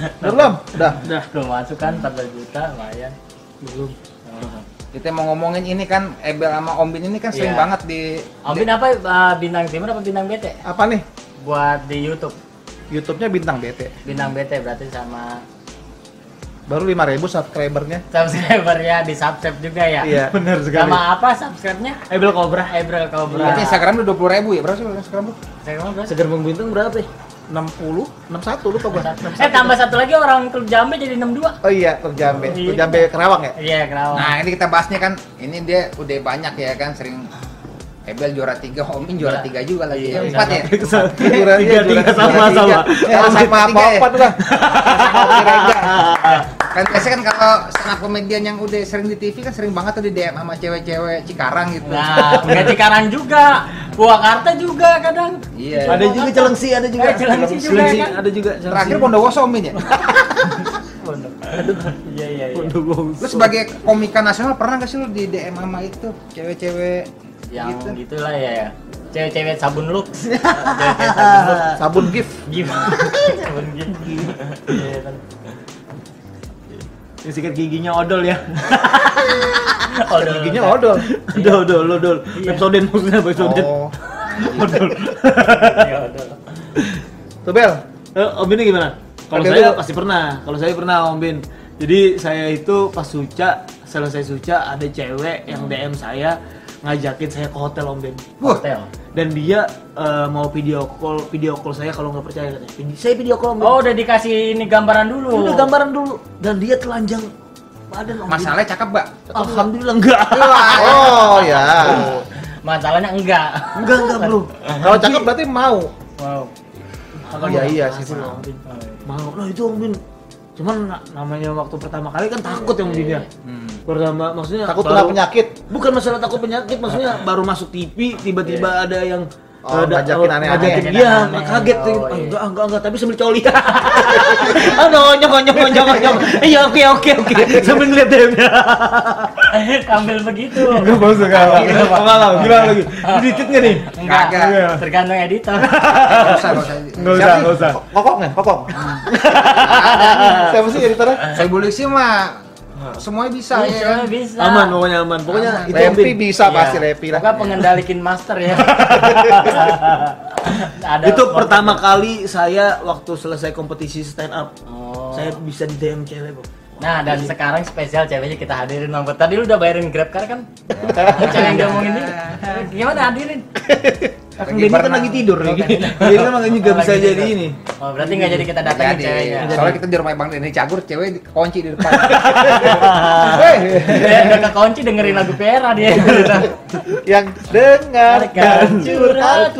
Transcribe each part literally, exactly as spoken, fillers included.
Belum? Udah. Udah. Belum masuk kan empat belas juta lumayan. Belum. Oh. Kita mau ngomongin ini kan Ebel sama Om Bin ini kan sering Iya. banget di Om Bin apa uh, bintang timur apa bintang B T? Apa nih? Buat di YouTube. YouTube-nya Bintang B T. Bintang B T berarti sama Baru lima ribu subscribernya. subscribernya di subscribe juga ya. Iya, benar sekali. Nama apa subscribe-nya? Ebel Cobra. Ebel Cobra. Berarti Instagram lu dua puluh ribu ya? Berapa sih Instagram lu? Instagram berapa? Seger Bang Bintang berapa ya? enam puluh, enam puluh satu lupa gua. Eh tambah satu lagi orang klub Jambe jadi enam puluh dua. Oh iya, Terjambe. Iya. Terjambe Kerawang ya? Iya, Kerawang. Nah, ini kita bahasnya kan ini dia udah banyak ya kan sering Ebel juara tiga, Om Bin juara tiga juga lagi. Iya, Empat ya? Tiga tiga sama sama. Ya, sama apa apa tuh lah. Kan biasanya kan kalau stand up komedian yang udah sering di T V kan sering banget tuh di D M sama cewek-cewek Cikarang gitu. Nah, enggak Cikarang juga. Purwakarta juga kadang. Iya. Ada juga Celengsi, ada juga. Eh, Celengsi juga, Celengsi, kan? ada juga. Celengsi. Terakhir Bondowoso Om Bin ya? Iya, iya, iya. Bondowoso. Lu sebagai komika nasional pernah gak sih lu di D M sama itu cewek-cewek Yang gitu? gitulah ya. Cewek-cewek sabun lux. Cewek-cewek sabun lux. Sabun gift. Gimana? Sabun gitu. Iya, kan. Yang sikat giginya odol ya. Odol. Giginya odol. Odol, odol, odol. Iya. Pepsodent maksudnya, Pepsodent. Oh. Odol. Iya, odol. Tuh Bel. Eh, Om Bin gimana? Kalau Ada saya dulu. pasti pernah. Kalau saya pernah Om Bin. Jadi saya itu pas suca, selesai suca ada cewek yang D M saya ngajakin saya ke hotel Om Bin. Hotel. Dan dia eh, mau video call, video call saya kalau nggak percaya katanya. Vidi- Saya video call Om Bin. Oh, udah dikasih ini gambaran dulu. Udah gambaran dulu dan dia telanjang badan Om Bin. Masalahnya cakep, Mbak. Alhamdulillah enggak. Oh ya. Masalahnya enggak. Enggak, enggak, Bro. Kalau cakep berarti mau. Wow. Iya iya sih. Mau, Om Bin. Mau. Nah, itu Om Bin. Cuman na- namanya waktu pertama kali kan takut ya Om Bin ya. Hmm. Pertama maksudnya Takut baru- kena penyakit. Bukan masalah takut penyakit, maksudnya baru masuk T V tiba-tiba ada yang Oh, ada ngajakin aneh-aneh. ngajakin Ngajakin dia, aneh-aneh. kaget tuh. Oh, Ah, iya. enggak, enggak, enggak, tapi sambil coli. Ah, no, nyok, nyok, nyok, nyok. Iya, oke, oke, oke. Sambil ngeliat D M-nya. Ambil begitu. Enggak masuk enggak. Enggak lah, gimana lagi? Dikit enggak nih? Enggak, Kagak. tergantung editor. Nggak usah, nggak usah. Enggak usah, Siapa sih? enggak usah. Kokok nih, kokok. Siapa sih editornya? Saya boleh sih mah semuanya bisa Bisa, ya. bisa. Aman, pokoknya aman. Pokoknya Aman. itu Om Repi Bin. bisa Iya. pasti Repi lah. Pokoknya pengendalikin master ya. Ada Itu pertama kali saya waktu selesai kompetisi stand up. Oh. Saya bisa di D M cewek, Bro. Nah, dan sekarang spesial ceweknya kita hadirin Bang. Tadi lu udah bayarin Grab car kan? Cewek yang ngomongin ini. Gimana hadirin? Kang Denny kan lagi tidur nih. Jadi kan makanya nggak Oh, bisa lagi jadi tidur. ini. Oh, berarti nggak jadi kita datangin Jadi, ceweknya. soalnya kita di rumah Bang Denny Cagur, cewek kunci di depan. Dia udah kekunci dengerin lagu Pera dia. Yang dengarkan curhatku.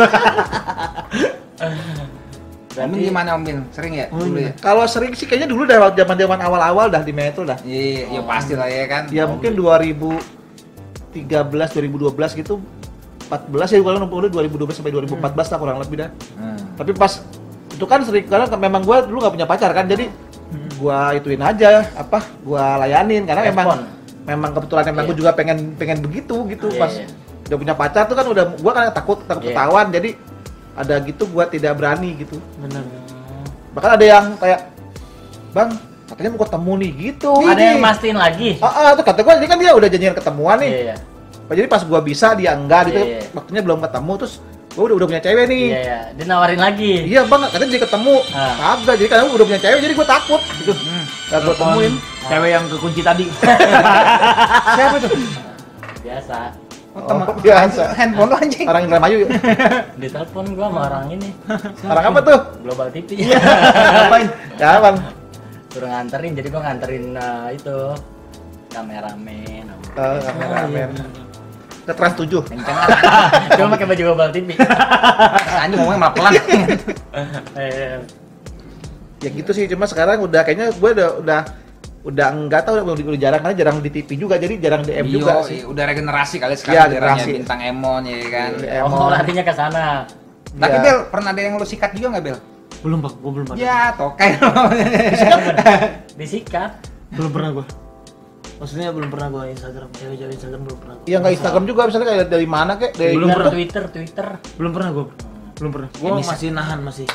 Om Bin gimana Om Bin? Sering ya? Dulu ya? Kalau sering sih kayaknya dulu dah zaman-zaman awal-awal dah di Metro dah. Iya, ya pasti lah ya kan. Ya mungkin dua ribu tiga belas, dua ribu dua belas gitu. empat belas ya kalau udah dua ribu dua belas sampai dua ribu empat belas lah kurang lebih dah. Hmm. Tapi pas itu kan sering karena memang gua dulu nggak punya pacar kan, jadi gua ituin aja apa gua layanin karena memang Respon. memang kebetulan memang Iya. gua juga pengen pengen begitu gitu. Iya, Pas iya. udah punya pacar tuh kan udah gua kan takut takut Iya. ketahuan, jadi ada gitu gua tidak berani gitu. Benar. Bahkan ada yang kayak, bang katanya mau ketemu nih gitu. Ada Ini. yang mastiin lagi. Ah, ah, tuh kata gua ini kan dia udah janjian ketemuan nih. Iya, iya. Jadi pas gua bisa dia enggak gitu, Iya, iya. waktunya belum ketemu, terus gua udah udah punya cewek nih. Iya, iya. Dia nawarin lagi. Iya bang, katanya jadi ketemu. Ah. Kagak, jadi karena gua udah punya cewek, jadi gua takut gitu. Hmm. Gak gua temuin. Cewek yang kekunci tadi. Siapa itu? Biasa. Oh, teman Oh, biasa. handphone lo anjing. Orang Indramayu ya? Di telepon gua sama orang ini. Orang apa tuh? Global T V. Ngapain? Ya bang. Suruh nganterin, jadi gua nganterin eh, itu kameramen. Uh, kameramen. Ke Trans tujuh. Kenceng. Cuma pakai baju Global T V. Anjing ngomongnya malah pelan. Eh, Ya gitu sih, cuma sekarang udah kayaknya gua udah udah udah enggak tahu udah, udah jarang karena jarang di T V juga, jadi jarang D M juga Iya, sih. udah regenerasi kali Iya, sekarang regenerasi. eranya bintang Emon ya kan. Iya. Oh, larinya ke sana. Tapi Iya. Bel, pernah ada yang lu sikat juga nggak Bel? Belum, Pak. Gua belum pernah. Ya, tokai. Disikat. Belum pernah gua. Maksudnya belum pernah gua Instagram, cewek-cewek Instagram belum pernah. Gua. Iya nggak Instagram juga, misalnya kayak dari mana kek? Dari Belum Twitter, pernah. Twitter, Twitter. Belum pernah gua. Belum pernah. Gua Ini sa- masih nahan masih.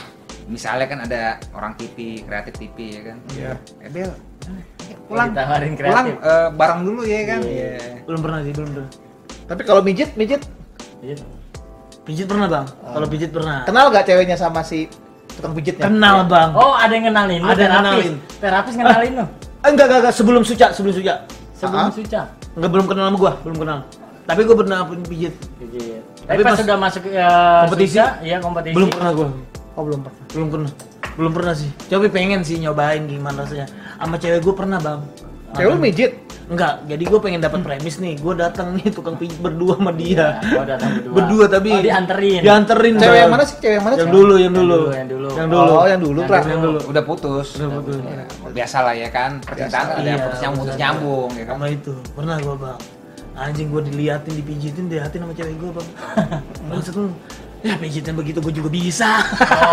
misalnya kan ada orang T V, kreatif T V ya kan. Iya. Eh Bel, pulang, ditawarin pulang kreatif. eh, bareng dulu ya kan. Iya. Belum pernah sih, belum pernah. Tapi kalau mijit, mijit Gitu. Pijit pernah bang, kalau pijit pernah. kenal gak ceweknya sama si tukang pijitnya? Kenal bang. Oh, ada yang kenalin lu, Ada yang terapis. kenalin. Terapis kenalin lu. Eh, enggak, enggak, enggak, sebelum suca, sebelum suca. Sebelum Ah. suca. Enggak, belum kenal sama gua, belum kenal. Tapi gua pernah pun pijit. Pijit. Tapi Tapi pas pas sudah masuk ke kompetisi? suca, iya kompetisi. Belum pernah gua. Oh belum pernah. Belum pernah. Belum pernah sih. Tapi pengen sih nyobain gimana rasanya. Sama cewek gua pernah, Bang. Cewek lu mijit? Enggak, jadi gue pengen dapat premis nih. Gue datang nih tukang pijit berdua sama dia. Oh, datang berdua. Berdua tapi Oh, dianterin. Dianterin. Cewek Bang. yang mana sih? Cewek yang mana? Yang sih? dulu, yang dulu. Yang dulu, Yang yang dulu. Oh, yang dulu, Yang Pra. dulu. Yang dulu. Udah putus. Udah putus. Ya, biasa lah ya kan, percintaan ada Iya, putus nyambung, putus putus nyambung ya kan. Sama itu. Pernah gue, Bang. Anjing gue diliatin, dipijitin, diliatin sama cewek gue, Bang. Maksud lu, ya pijitin begitu gue juga bisa.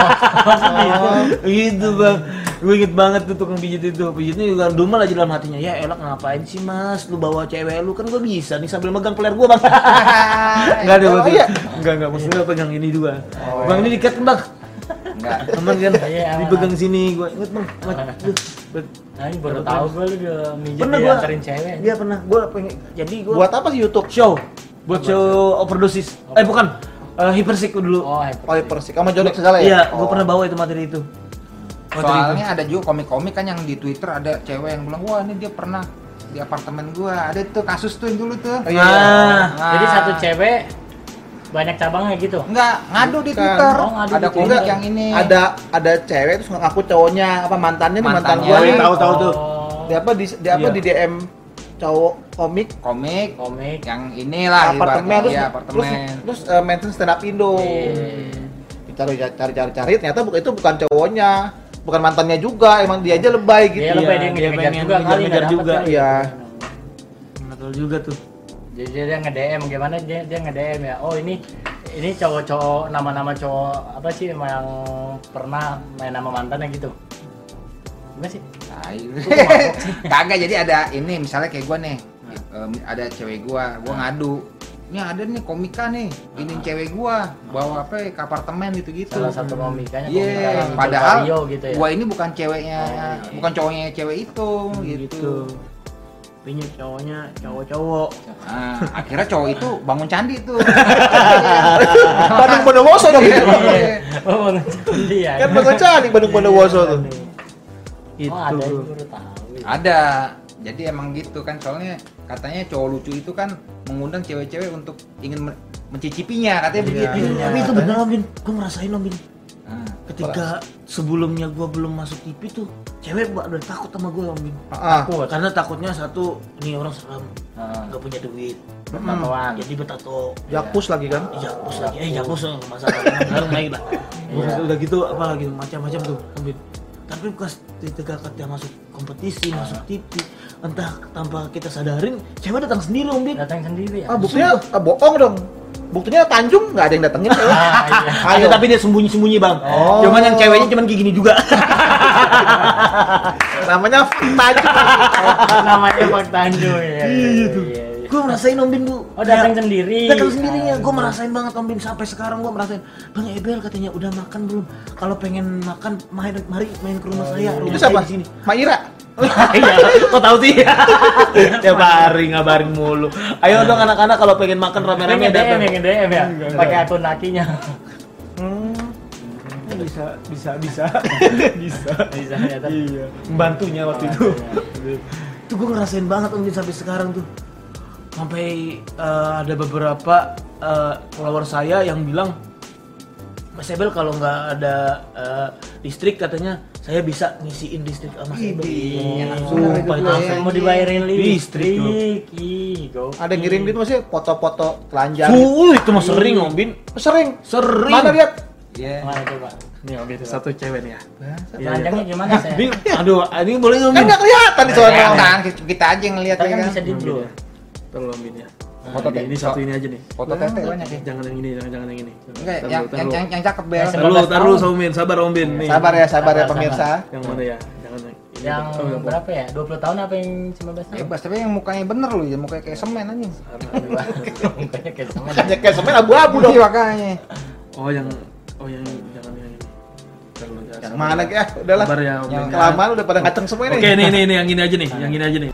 Oh, Gitu, Bang. Gue inget banget tuh tukang pijit itu. Pijitnya juga dumel aja dalam hatinya. Ya elak ngapain sih, Mas? Lu bawa cewek lu kan gue bisa nih sambil megang peler gue, Bang. Enggak ada Oh, maksud. iya? Enggak, enggak maksudnya pegang ini juga. Oh, Bang, ini dikat, Bang. Enggak. Aman kan? Iya, aman. Dipegang sini gue. Inget, Bang. Aduh. Nah, ini baru tahu gue lu udah mijit Pernah gua. dianterin cewek. Iya, pernah. Gue pengen jadi gue Buat apa sih YouTube? show buat show overdosis. Eh bukan, uh, hypersik dulu. Oh, Oh, persik sama Jonek segala ya? Iya, gue Oh. pernah bawa itu materi itu. Materi Soalnya ada juga komik-komik kan yang di Twitter ada cewek yang bilang, wah ini dia pernah di apartemen gua. Ada tuh kasus tuh yang dulu tuh. Oh, iya. Ah, Jadi satu cewek banyak cabangnya gitu. Enggak, ngadu di Bukan. Twitter. Oh, ngadu ada di komik Enggak, yang ini. Ada ada cewek terus ngaku cowoknya apa mantannya nih mantan Mantannya. gua oh, nih. iya, tahu tahu tuh. Di apa di, di apa Iya. di D M cowok komik komik Komik. yang inilah apartemen ibaratnya, terus iya, terus, apartemen. terus uh, mention stand up Indo. Iya. Cari cari cari cari ternyata bukan itu bukan cowoknya, bukan mantannya juga, emang dia aja lebay gitu. Dia lebih Iya, dia dia ngejar pengen juga kali ngejar-ngejar nggak dapet juga. kali. Iya. Nggak tahu juga tuh. Jadi dia nge-D M gimana dia dia nge-D M ya. Oh, ini ini cowok-cowok nama-nama cowok apa sih yang pernah main sama mantannya gitu. Enggak sih? Tai. Kagak, jadi ada ini misalnya kayak gua nih. em, ada cewek gua, gua ngadu. Ini ada nih komika nih, ini cewek gua bawa apa ya, ke apartemen gitu-gitu. Salah satu komikanya Iya, komika yang padahal Mario gitu ya. gua ini bukan ceweknya, Oh, iya. bukan cowoknya cewek itu, gitu. Gitu. Punya cowoknya cowok-cowok. Nah, akhirnya cowok itu bangun candi tuh. Bandung Bondowoso dong ya. Iya. Oh, bangun candi ya. Kan bangun candi Bandung Bondowoso tuh. Itu. Oh, ada yang baru tahu. ya. Ada. Jadi emang gitu kan, soalnya katanya cowok lucu itu kan mengundang cewek-cewek untuk ingin men- mencicipinya, katanya Iya. begitu. Tapi, tapi itu bener Om Bin, gue ngerasain Om Bin. Nah, Ketika sebelumnya gue belum masuk T V tuh, cewek udah takut sama gue Om Bin. Ah, Takut. Karena takutnya satu, ini orang seram, Nah, nggak punya duit, bertatuan. jadi bertato. Jakpus lagi kan. Jakpus lagi, eh Jakpus nggak masalah, sekarang naik lah. Gua udah gitu apa lagi macam-macam tuh, Om Bin. Tapi pas ketika kita masuk kompetisi, masuk T V, entah tanpa kita sadarin, cewek datang sendiri Om Bin. Datang sendiri ya. Ah, buktinya ah, bohong dong. Buktinya Tanjung nggak ada yang datengin cewek. Ah, iya. Ada Ayo. tapi dia sembunyi-sembunyi bang. Oh. Cuman yang ceweknya cuman kayak gini juga. Namanya Tanjung. Namanya Pak Tanjung ya. Iya tuh. Iya, iya. Gue ngerasain Om Bin bu. Oh, datang Kayak- sendiri. Datang sendirinya. Gue merasain banget Om Bin sampai sekarang gue merasain. Bang Ebel katanya udah makan belum? Kalau pengen makan main mari main ke rumah saya. Rumah Itu saya siapa? di sini. Maira. Iya, kok tahu sih? Tiap hari ngabarin mulu. Ayo dong anak-anak kalau pengen makan Yang rame-rame nge-D M datang. ya, nge-D M ya. Pakai akun lakinya. Hmm. Bisa, bisa, bisa, bisa. Bisa ya, tapi- Iya, membantunya waktu itu. Itu gue ngerasain banget Om Bin sampai sekarang tuh. Sampai eh, ada beberapa eh, follower saya yang bilang, Mas Ebel kalau nggak ada eh, listrik katanya saya bisa ngisiin listrik sama Mas Ebel. Idih, enak Sumpah, bener itu itu ya. Langsung mau dibayarin Listrik, listrik. Ih, go. Ada yang ngirim gitu masih foto-foto telanjang. Fuh, itu mah sering Om Bin. Sering. Sering. Mana lihat? Iya. Mana coba? Nih Om Bin, satu cewek nih ya. Telanjangnya gimana saya? Ini, aduh, ini boleh Om Kan Bin? nggak kelihatan di sana. Kelihatan, kita aja yang ngeliat Kita ya kan kan. bisa di blur. Tolong Om Bin ya. Foto Ini, ini satu ini aja nih. Foto tete banyak ya. Jangan yang ini, jangan jangan yang ini. Enggak, Taruh, yang taruh. yang yang, yang cakep Bel. Yang Taruh, sembilan belas taruh tahun. Om Bin, sabar Om Bin nih. Sabar ya, sabar ya Sabar, pemirsa. Yang mana ya? Jangan yang ini. Yang Oh, yang berapa ya? dua puluh tahun apa yang sembilan belas tahun? Bebas, tapi yang mukanya bener loh, ya mukanya kayak semen anjing. Mukanya kayak sama. Hanya kayak semen abu-abu dong. Iya makanya. Oh yang oh yang jangan yang ini. Taruh, Yang mana ya? Udahlah. Sabar ya, Om Yang Bin. kelamaan udah pada ngaceng semua ini. Oke, nih nih nih yang gini aja nih, yang gini aja nih.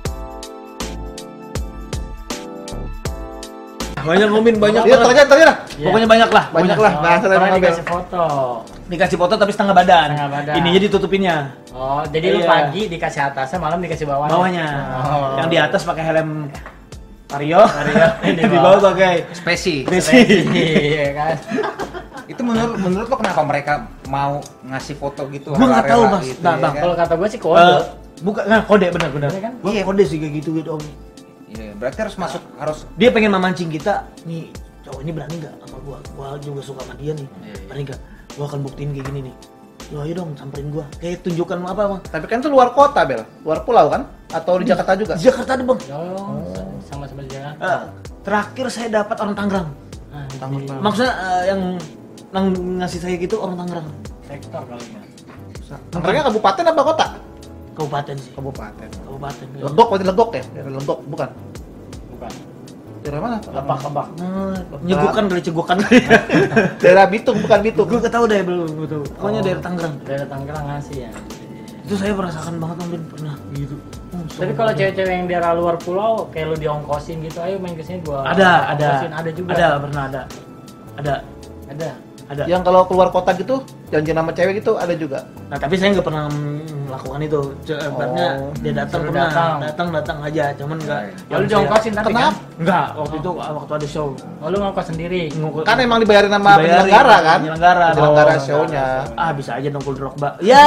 Banyak Om, banyak Iya, banget. ternyata ternyata. Iya. Pokoknya banyak lah, Banyak pokoknya. lah. Bahasa Pernah dari Abel. dikasih foto. Dikasih foto tapi setengah badan. Setengah badan. Ininya ditutupinnya. Oh, jadi lu Iya. pagi dikasih atasnya, malam dikasih bawahnya. Bawahnya. Oh. Yang di atas pakai helm Vario, Vario. di bawah pakai Spesi. Messi. Iya kan. Itu menurut menurut lo kenapa mereka mau ngasih foto gitu? Gua nggak tahu, rela-rela Mas. gitu, Nah, ya Bang, kan? Kalau kata gue sih Eh, kode. bukan, nah, kode benar-benar. Iya kan? Gua Iya. kode sih kayak gitu gitu Om. Iya, berarti harus masuk harus Dia pengen memancing kita, nih cowok ini berani nggak sama gua? Gua juga suka sama dia nih. Iya, iya. Berani nggak? Gua akan buktiin kayak gini nih. Yo ayo dong samperin gua. Kayak tunjukkan apa Bang? Tapi kan itu luar kota, Bel. Luar pulau kan? Atau di Jakarta juga? Di Jakarta ada Bang. Oh, sama-sama di Jakarta. Eh, terakhir saya dapat orang Tangerang. Ah, Tangerang. di Maksudnya eh, yang yang ngasih saya gitu orang Tangerang. sektor kali ya. Tangerangnya kabupaten apa kota? Kabupaten sih. Kabupaten. Kabupaten. Legok, berarti Legok ya? Daerah Legok, bukan? Bukan. Daerah mana? Lebak-lebak. Nah, nyegukan kali cegukan kali. Daerah Bitung, bukan Bitung. Gue gak tahu deh belum betul. Pokoknya Oh. daerah Tangerang. Daerah Tangerang ngasih ya. Itu saya merasakan banget Om Bin pernah gitu. Oh, Tapi kalau cewek-cewek yang daerah luar pulau kayak lu diongkosin gitu, ayo main kesini gua. ada, ada, ongkosin. ada juga. ada pernah ada, ada, Ada. ada. Yang kalau keluar kota gitu, janjian sama cewek gitu ada juga. Nah tapi saya nggak pernah melakukan itu. Ibaratnya Oh, dia datang suruh pernah, datang. datang datang aja, cuman nggak. Ya lu diongkosin tapi Kenapa? kan? Enggak, waktu itu waktu ada show. Oh, lu ngongkos sendiri. Ngukul- Kan emang dibayarin sama Dibayarin, penyelenggara kan? penyelenggara. Penyelenggara Oh. show-nya. Ah bisa aja nongkrong rock mbak. Ya.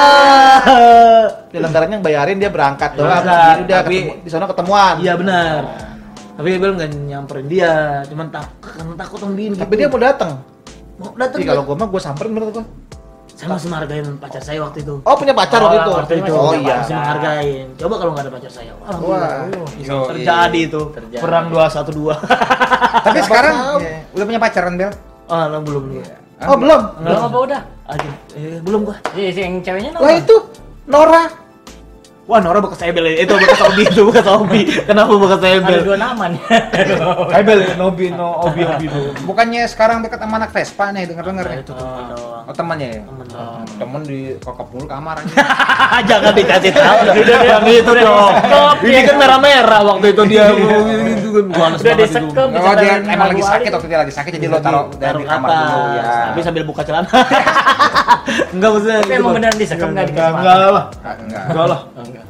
Penyelenggaranya yang bayarin, dia berangkat doang. Berangkat, Jadi udah tapi- ketemu, di sana ketemuan. Iya benar. Tapi Bel nggak nyamperin dia, cuman tak karena takut Om Bin. Tapi dia mau datang. mau datang. Ih, kalau gua mah gua samperin menurut gua. saya masih menghargain pacar saya waktu itu. Oh, punya pacar Oh, waktu itu. waktu itu. Oh Punya iya. Masih menghargain. Coba kalau nggak ada pacar saya. Wah. Alhamdulillah. Bisa Yo, terjadi iya. itu. Terjadi. Perang dua satu dua. Tapi Siapa sekarang tahu? ya, udah punya pacaran Bel? Ah, nah, belum belum. Oh, belum. Belum apa udah? Aduh, eh, belum gua. Iya, si yang ceweknya Lah itu Nora. Wah, Nora bekas Ebel ya. Itu bekas Obi itu bekas Obi. Kenapa bekas ada Ebel? dua nama nih. Ebel, Nobi, no Obi, Obi dulu. Bukannya sekarang dekat sama anak Vespa nih, denger-denger ya? Itu teman doang. Oh, temannya ya? Temen Oh. doang. Temen di kokop mulu kamar aja. Jangan dikasih tahu. Yang itu dong. Ini kan merah-merah waktu itu dia gitu kan. Gua anes Udah banget itu. disekep. Oh, dia Bisa emang lagi malu sakit aja. waktu dia lagi sakit jadi lo taruh Taruh di ke kamar dulu atas. ya. Tapi sambil buka celana. Enggak maksudnya. Tapi gitu, emang Bang. beneran disekep, nggak dikasih Enggak, makan? enggak lah. Ah, enggak. Enggak lah. Oh, enggak.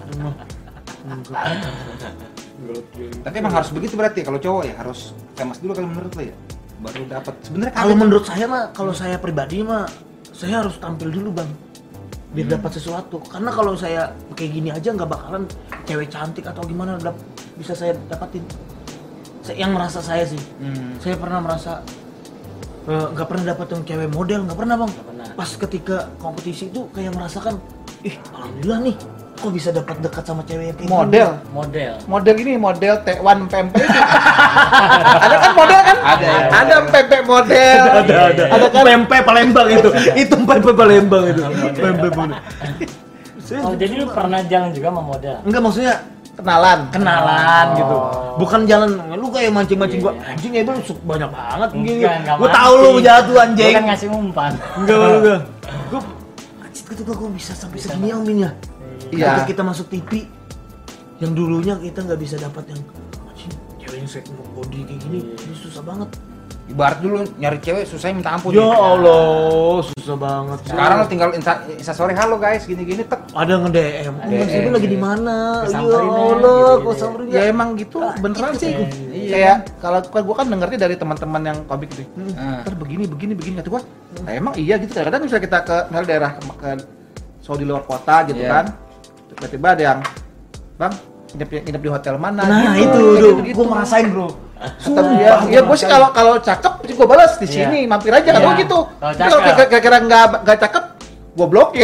Tapi emang harus begitu berarti kalau cowok ya harus famous dulu kalau menurut lo ya. Baru dapat. Sebenarnya Kalau kagak- menurut saya mah, kalau saya pribadi mah, saya harus tampil dulu bang, biar Hmm. dapat sesuatu. Karena kalau saya kayak gini aja nggak bakalan cewek cantik atau gimana dap- bisa saya dapatin. Saya, yang merasa saya sih, Hmm. saya pernah merasa eh, nggak pernah dapet yang cewek model, nggak pernah bang. Nggak pernah. Pas ketika kompetisi itu kayak merasakan, ih alhamdulillah nih, kok bisa dapat dekat sama cewek yang kayak gini. Model. Model. Model ini model T satu P M P itu. Ada kan model kan? Ada, ya. Ada P P model. Ada ada. Ada kan? Pempe Palembang itu. Itu Pempe Palembang itu. Pempe Palembang. Saya Oh, jadi lu pernah jalan juga sama model? enggak maksudnya Kenalan. kenalan Oh. gitu. Bukan jalan lu kayak mancing-mancing gua. Iya. Anjing ya lu su- banyak banget gini. Enggak, enggak Gua tahu lu mancing. jatuh Gua anjing. kan ngasih umpan. Enggak enggak enggak. Gua anjing ketika gua bisa sampai segini Om Bin ya. Iya. Ketika kita masuk T V yang dulunya kita nggak bisa dapat yang anjing cewek yang set body kayak gini. Ini susah banget. Ibarat dulu nyari cewek susahnya minta ampun. Ya gitu. Allah, susah banget. Sekarang lo tinggal insta, insta story halo guys gini-gini tek. ada nge-D M. Oh, D M, Mas Ibu lagi di mana? Ya Kesamperin ya, Allah, gitu-gitu kok ya. samperin Ya emang gitu, beneran sih. Iya. Kayak kalau kan gua kan dengernya dari teman-teman yang komik gitu. Hmm. Ntar begini, begini, begini kata gua. Nah, emang iya gitu. Kadang-kadang misalnya kita ke misalnya daerah ke, ke show di luar kota gitu Iya. kan. Tiba-tiba ada yang, "Bang, nginep, nginep di hotel mana?" Nah, gitu. itu Kayak tuh, gitu-gitu. gua ngerasain, Bro. Tetap ya, ya gue sih kalau kalau cakep sih gue balas di Iya. sini, mampir aja kan Iya. gitu. Kalau Tapi kalau cakep. kira-kira nggak nggak cakep, gue blokir.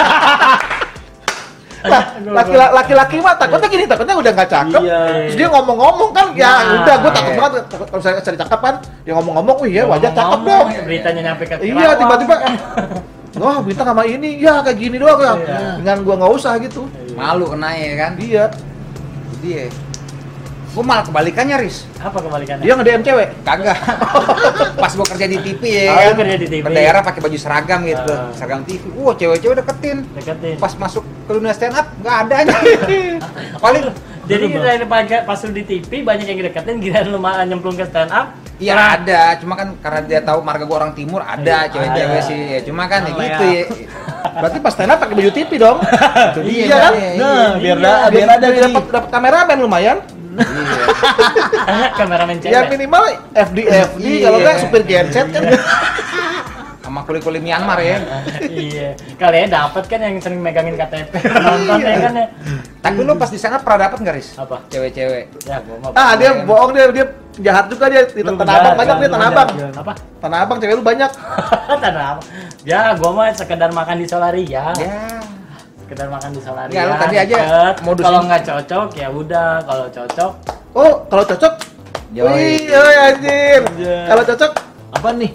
Lah, laki- laki-laki mah takutnya gini, takutnya udah nggak cakep, Iya. terus dia ngomong-ngomong kan, ya Nah, udah gue takut iya. banget takut kalau saya cari cakep kan, dia ngomong-ngomong, wih ya wajah cakep dong. Ngomong-ngomong, beritanya nyampe ke Iya Kerawang. tiba-tiba, wah bintang sama ini, ya kayak gini doang ya, Iya. dengan gue nggak usah gitu. Malu kena ya kan. Iya. Jadi ya Gua malah kebalikannya, Riz. Apa kebalikannya? Dia nge-D M cewek. Kagak. Pas gua kerja di T V ya Oh, kan. kerja di T V. Ke daerah pakai baju seragam gitu, Ah. seragam T V. Wah, cewek-cewek deketin. Deketin. Pas masuk ke dunia stand up nggak ada aja. Paling Jadi dari pagi- pas lu di T V banyak yang deketin, gila lu malah nyemplung ke stand up. iya ada, cuma kan karena dia tahu marga gua orang timur ada Iya, cewek-cewek ada. sih. Ya, cuma kan ya Oh, gitu ya. ya. Berarti pas stand up pakai baju T V dong. Iya, Iya kan? iya, Nah, iya. biar iya. da- biar ada Biar nih. dapat dapat kameramen lumayan. Iya. Kameramen cewek. Ya minimal F D F D Iya. kalau enggak supir genset kan. Sama kuli-kuli Myanmar ya. Iya. Kalian dapat kan yang sering megangin K T P nonton ya kan ya. Tapi lu pas di sana pernah dapat nggak, Riz? Apa? Cewek-cewek. Ya, gua mah. Ah, dia bohong dia dia jahat juga dia di Lu Tanah Abang jahat, banyak dia lu Tanah jahat, Abang. jahat. Apa? Tanah Abang cewek lu banyak. Tanah apa? Ya, gua mah sekedar makan di Solaria. Ya. Sekedar makan di Solaria. Nggak, lu tadi aja deket. modus Kalau ini. nggak cocok ya udah, kalau cocok Oh, kalau cocok. Yoi. Wih, yoi, anjir. Anjir. Kalau cocok Apa nih?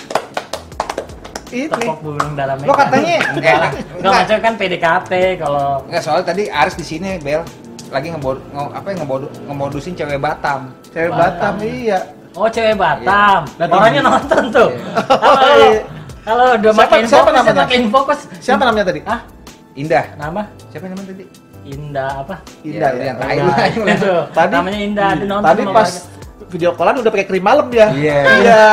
ini. tepok burung dalamnya. Lo katanya enggak, eh, enggak macam kan P D K T kalau Enggak, soalnya tadi Aris di sini Bel lagi ngebod nge, apa ya ngebodu, ngemodusin cewek Batam. Cewek Batam. Batam, iya. oh cewek Batam. Iya. Orangnya nonton tuh. Halo. Iya. Halo, udah Siapa- makin siapa fokus, namanya? makin fokus. Siapa namanya tadi? Ah, Indah. nama Siapa namanya tadi? Indah apa? Indah Ya, ya. yang tai. Indah. lu. Itu. Tadi- Namanya Indah, dia nonton Tadi sama pas keluarga. video callan udah pakai krim malam dia. Iya. Iya.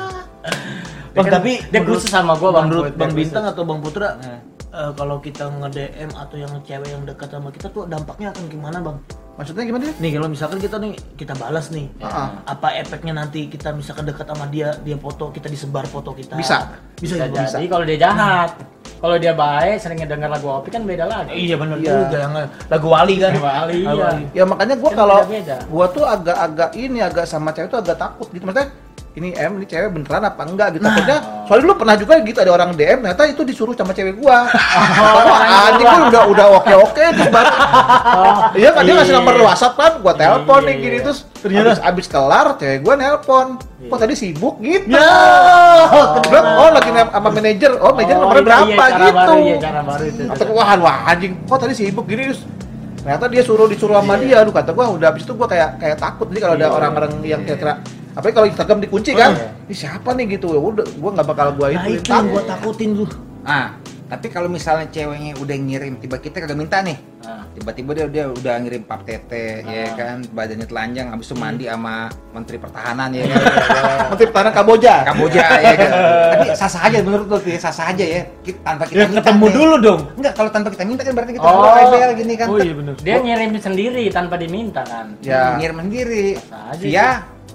Bang, Dia kan- tapi dia khusus sama gua, Bang. menurut Dia Bang khusus. Bintang atau Bang Putra, Nah. eh, kalau kita nge-D M atau yang cewek yang dekat sama kita tuh dampaknya akan gimana, Bang? Maksudnya gimana dia? Nih kalau misalkan kita nih kita balas nih, Heeh. apa efeknya nanti kita misalkan dekat sama dia, dia foto kita disebar foto kita? Bisa. Bisa, Bisa ya, Bang? jadi kalau dia jahat. Kalau dia baik, sering ngedenger lagu Opi kan beda lagi. Iya benar Iya. juga, yang lagu Wali kan. Wali, Lagu iya. Wali. Ya makanya gua Kan kalau beda-beda. gua tuh agak-agak ini agak sama cewek tuh agak takut gitu. Maksudnya ini M ini cewek beneran apa enggak gitu. Takutnya soalnya lu pernah juga gitu ada orang D M ternyata itu disuruh sama cewek gua. Oh, anjing gua udah udah oke-oke terus baru. Iya kan dia ngasih nomor WhatsApp kan, gua telepon Iya, nih gini iya. terus ternyata abis, abis kelar cewek gua nelpon. Kok tadi sibuk gitu. Ya. Dia bilang, oh lagi nem- sama manajer, oh manajer Oh, nomornya iya, berapa iya, cara gitu. baru, iya, cara baru itu. Kata gua, wah, wah anjing, kok tadi sibuk gini terus ternyata dia suruh disuruh sama dia, aduh kata gua udah habis itu gua kayak kayak takut jadi kalau ada Iya, orang-orang yang iya. kira-kira apalagi kalau Instagram dikunci kan, iya. ini siapa nih gitu, ya udah gua nggak bakal gua Nah itu, itu yang gua takutin tuh. Ah, tapi kalau misalnya ceweknya udah ngirim tiba kita kagak minta nih. Nah, Tiba-tiba dia dia udah ngirim pap tete ya Ah. kan, badannya telanjang habis itu mandi sama menteri pertahanan ya kan. Menteri Pertahanan Kamboja. Kamboja ya kan. Tapi sah-sah aja menurut lu tuh ya, sah-sah aja ya. Kita, tanpa kita Ya minta. ketemu nih. dulu dong. Enggak, kalau tanpa kita minta kan berarti kita Oh. oh. rebel gini kan. Oh iya benar. dia ngirim sendiri tanpa diminta kan. Ya. Ngirim sendiri. Sah aja Via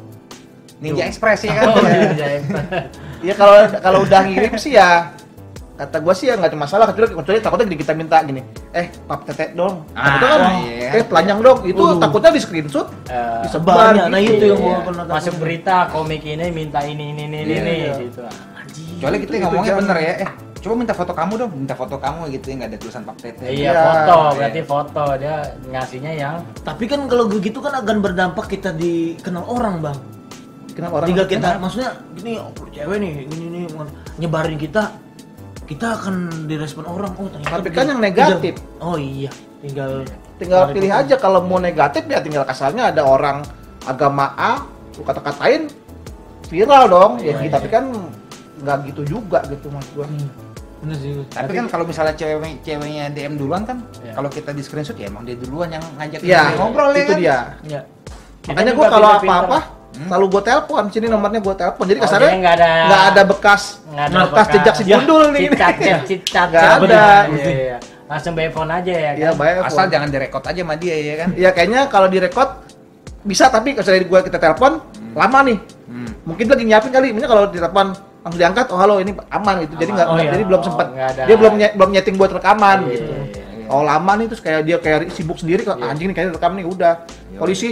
Ninja Express ya kan. Oh, Ya. iya, iya. Iya kalau kalau udah ngirim sih ya kata gua sih ya nggak cuma masalah kecuali kecuali takutnya gini kita minta gini eh pap tete dong Ah, takutnya kan iya. eh telanjang dong itu Waduh. takutnya di screenshot Eh, disebar Banyak, nah gitu. itu yang Iya. gua pernah Masuk takut. berita komik ini minta ini ini ini Iya, ini iya. gitu. Anjing. Kecuali kita Itu- itu ngomongnya jangan. bener ya. Eh, coba minta foto kamu dong, minta foto kamu gitu ya nggak ada tulisan pap tete. Iya, Iya. foto, Iya. berarti foto dia ngasihnya yang Tapi kan kalau begitu kan akan berdampak kita dikenal orang, Bang. Kenapa orang Tinggal kita, kenapa? maksudnya gini, oh, cewek nih, gini nih nyebarin kita, kita akan direspon orang. Oh ternyata. Tapi kan begini. yang negatif. Tinggal- oh iya, tinggal. tinggal tarik pilih itu. aja kalau mau negatif ya tinggal kasarnya ada orang agama A lu kata-katain viral dong ya Iya, gitu. iya. Tapi kan nggak gitu juga gitu maksud gua. Hmm, bener sih. Tapi kan kalau misalnya cewek ceweknya D M duluan kan, Iya. kalau kita di screenshot ya emang dia duluan yang ngajak Iya, kita ngobrol ya itu kan? dia. Ya. Makanya Kita gua juga kalau pinter-pinter. apa-apa selalu gua telepon, sini nomornya gua telepon. Jadi Oh, kasarnya jadi nggak ada- nggak ada bekas nggak ada bekas jejak si Ya, gundul nih. cicat chat cicat Nggak chat, ada. bener. Iya, iya. Langsung by phone aja ya Iya, kan. baik. Asal jangan direkod aja sama dia ya kan? Ya kayaknya kalau direkod bisa tapi kalau dari gua kita telepon lama nih. Hmm. Mungkin lagi nyiapin kali, misalnya kalau ditelepon langsung diangkat, oh halo ini aman gitu. Jadi Aman. nggak, Oh, iya. jadi belum Oh, sempat, nggak ada. dia belum nye- belum nyeting buat rekaman Iya, gitu. iya, iya. Oh lama nih terus kayak dia kayak sibuk sendiri, kok Iya. anjing nih kayaknya rekam nih udah polisi.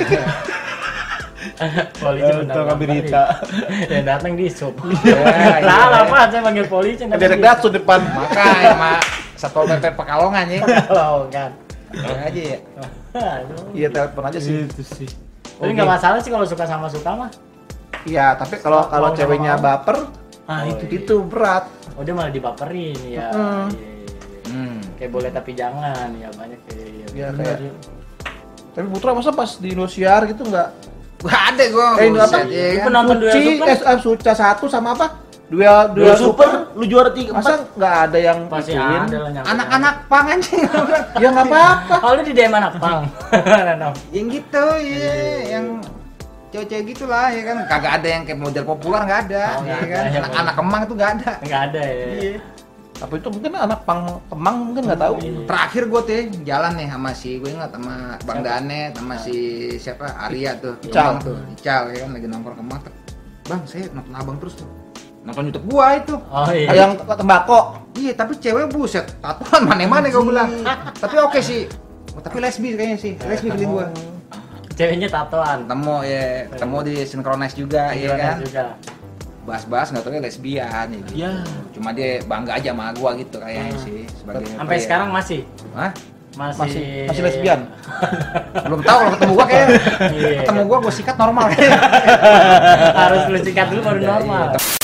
Polisi Eh, benar. tolong berita. Yang datang di sub. iya. Nah, apa saya panggil polisi Ada direct datsu depan. Makanya sama Satpol P P Pekalongan ya. Kalau kan. Yang aja ya. Aduh. Iya telepon aja sih. Itu sih. Tapi nggak masalah sih kalau suka sama suka mah. Iya tapi kalau kalau Mau ceweknya nggak mau. baper Ah Oh, itu iya. itu berat. Oh dia malah dibaperin ya. Hmm. Iya, iya, iya. Hmm. Kayak boleh tapi jangan ya banyak kayak iya. Ya Bener, kayak ya. Tapi Putra masa pas di Indosiar gitu nggak? Gak ada gua. Eh, ini apa? buset, ya kan? Penonton duel Suci, super. eh, eh, Suca satu sama apa? Duel Duel duel super, super. lu juara tiga Masa empat. nggak ada yang Pasti ituin? ada lah nyampe. Anak-anak pang anjing. Ya nggak apa-apa. Oh, lu di D M anak pang. Yang gitu, iya, yang cewek-cewek gitulah ya kan. Kagak ada yang kayak model populer, nggak ada, Oh, ya nggak kan. ada, ya, Anak-anak Kemang itu nggak ada. Enggak ada ya. Iya. Apa itu mungkin anak pang Kemang mungkin nggak tahu. Terakhir gue tuh jalan nih sama si gue ingat sama Bang Siapa? Danet sama si siapa Arya tuh, Ical. Kemang tuh, Ical ya kan lagi nongkrong Kemang. Bang, saya nonton abang terus tuh. Nonton YouTube gua itu. Oh iya. Yang tembakau. Iya, tapi cewek buset, tatoan mana-mana gue bilang. Tapi oke sih. Oh, tapi lesbi kayaknya sih, lesbi feeling gua. Ceweknya tatoan. Ketemu ya, ketemu di Synchronize juga, ya kan. Juga. Bahas-bahas nggak tahu dia lesbian ya gitu. Ya. Cuma dia bangga aja sama gua gitu kayaknya sih sebagai Sampai apa ya. sekarang masih Hah? masih Masih masih lesbian. Belum tahu kalau ketemu gua kayak Iya. ketemu gua gua sikat normal. Harus lu sikat dulu baru Iya, normal. iya.